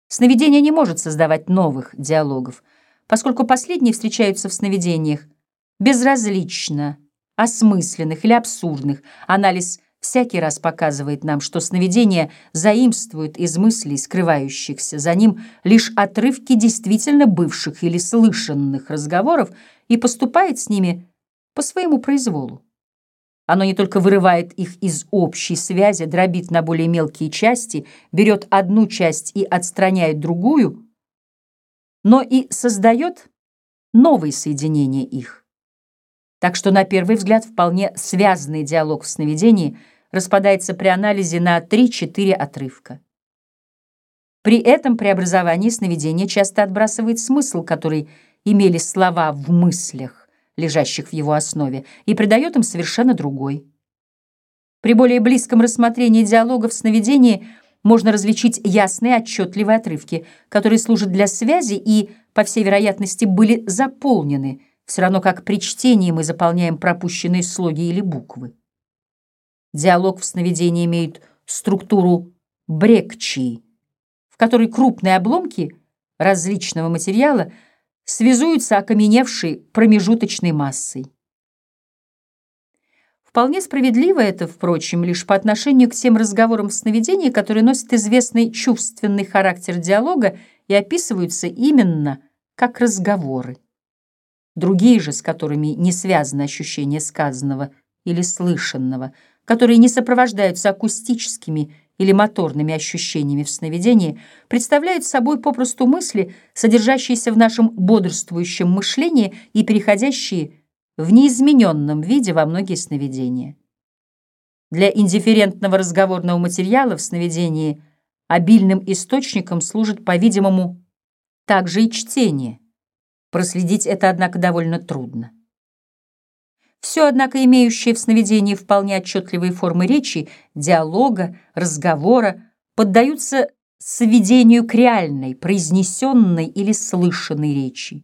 Сновидение не может создавать новых диалогов, поскольку последние встречаются в сновидениях безразлично, осмысленных или абсурдных. Анализ всякий раз показывает нам, что сновидение заимствует из мыслей, скрывающихся за ним, лишь отрывки действительно бывших или слышанных разговоров и поступает с ними по своему произволу. Оно не только вырывает их из общей связи, дробит на более мелкие части, берет одну часть и отстраняет другую, но и создает новые соединения их. Так что на первый взгляд вполне связанный диалог в сновидении распадается при анализе на 3-4 отрывка. При этом преобразовании сновидения часто отбрасывает смысл, который имели слова в мыслях, лежащих в его основе, и придает им совершенно другой. При более близком рассмотрении диалога в сновидении можно различить ясные, отчетливые отрывки, которые служат для связи и, по всей вероятности, были заполнены, все равно как при чтении мы заполняем пропущенные слоги или буквы. Диалог в сновидении имеет структуру брекчии, в которой крупные обломки различного материала связуются окаменевшей промежуточной массой. Вполне справедливо это, впрочем, лишь по отношению к тем разговорам в сновидении, которые носят известный чувственный характер диалога и описываются именно как разговоры. Другие же, с которыми не связано ощущение сказанного или слышанного, которые не сопровождаются акустическими или моторными ощущениями в сновидении, представляют собой попросту мысли, содержащиеся в нашем бодрствующем мышлении и переходящие в неизмененном виде во многие сновидения. Для индифферентного разговорного материала в сновидении обильным источником служит, по-видимому, также и чтение. Проследить это, однако, довольно трудно. Все, однако, имеющее в сновидении вполне отчетливые формы речи, диалога, разговора, поддаются сведению к реальной, произнесенной или слышанной речи.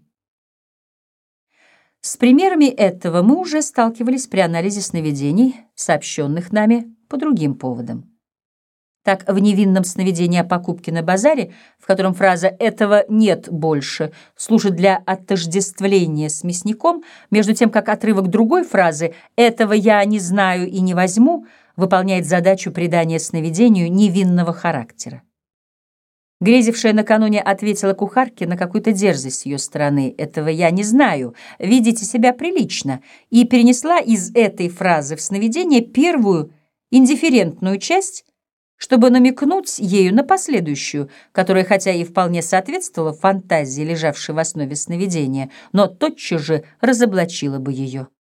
С примерами этого мы уже сталкивались при анализе сновидений, сообщенных нами по другим поводам. Так, в невинном сновидении о покупке на базаре, в котором фраза «этого нет больше» служит для отождествления с мясником, между тем как отрывок другой фразы «этого я не знаю и не возьму» выполняет задачу придания сновидению невинного характера. Грезившая накануне ответила кухарке на какую-то дерзость с ее стороны «этого я не знаю, видите себя прилично» и перенесла из этой фразы в сновидение первую индифферентную часть, чтобы намекнуть ею на последующую, которая хотя и вполне соответствовала фантазии, лежавшей в основе сновидения, но тотчас же разоблачила бы ее.